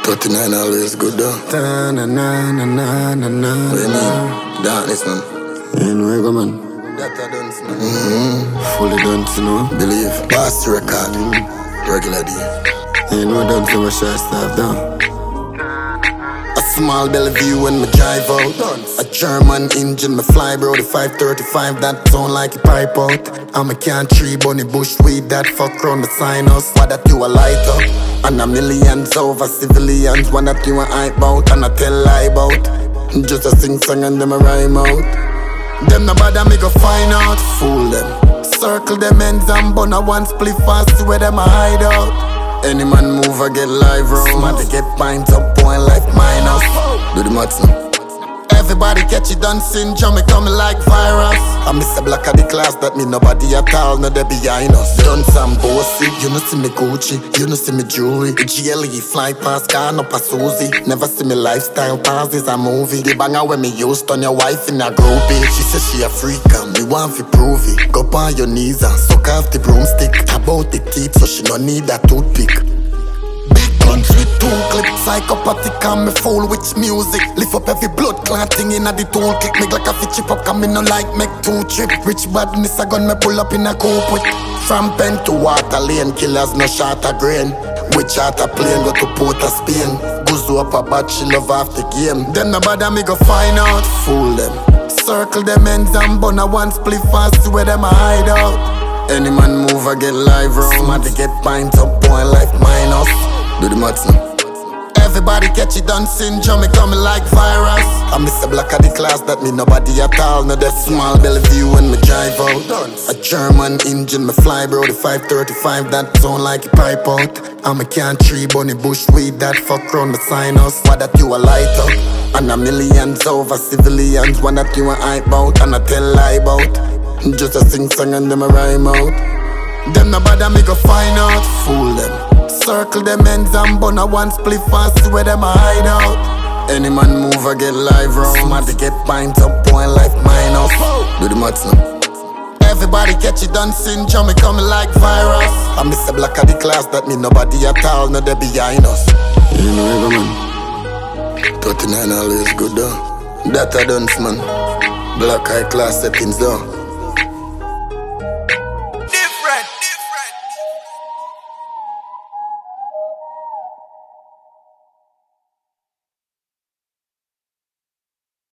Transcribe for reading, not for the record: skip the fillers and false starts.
39 always good though. Ta na na na na na na. What you mean? Darkness, man. You know where go, man. That I don't man. Fully done, you know. Believe. Pass the record. Regular day. You know done so much stuff down. A small Bellevue when me drive out. A German engine, me fly bro. The 535 that sound like a pipe out. I'm a country bunny bush weed that fuck round the sinus. Why that you a light up? And a millions over civilians. One that you a hype out and I tell lie about. Just a sing song and them a rhyme out. Them no bother me go find out. Fool them. Circle them ends and bun a one split fast where them a hide out. Any man move or get live round. Somebody get pints up, point life minus. Do the maths now. Everybody catch it on syndrome, me coming like virus. I miss a black of the class, that mean nobody at all, no they behind us. Done some bossy, you know see me Gucci, you know see me jewelry. The GLE fly past, gone up a Susie. Never see me lifestyle pass, is a movie. The banger when me used on your wife in a groupie. She says she a freak and me want to prove it. Go on your knees and suck off the broomstick. About the teeth so she no need a toothpick. Guns with two clips, psychopathic and me fool with music. Lift up every blood clotting in a the toolkit. Make like a fit chip up, come me no like make two trip. Rich badness a gun me pull up in a coupe with. From pen to water lane, killers no shot a grain. With charter plane go to Port of Spain. Guzu up a bad, she love off the game. Them no bother me go find out, fool them. Circle them ends and bun a one split fast where them a hide out. Any man move or get live round. Somebody get pints up, point life minus. Do the maths now. Everybody catch it on syndrome, me coming like virus. I miss a black of the class, that mean nobody at all. No that small Bellevue when me drive out. A German engine, me fly bro. The 535 that sound like a pipe out. I'm a country bunny bush weed that fuck round the sinus. Why that you a light up? And a millions over civilians. One that you a hype out and I tell lie about. Just a sing song and them a rhyme out. Them no bother me go find out, fool them. Circle them ends and bun a one split fast where them a hide out. Any man move or get live round. Somebody get pints up, point life minus. Do the maths now. Everybody catch it on syndrome, me coming like virus. I miss a black of the class, that mean nobody at all, no they behind us. You know where go, man. 39 always good though. That I done man. Black high class settings though.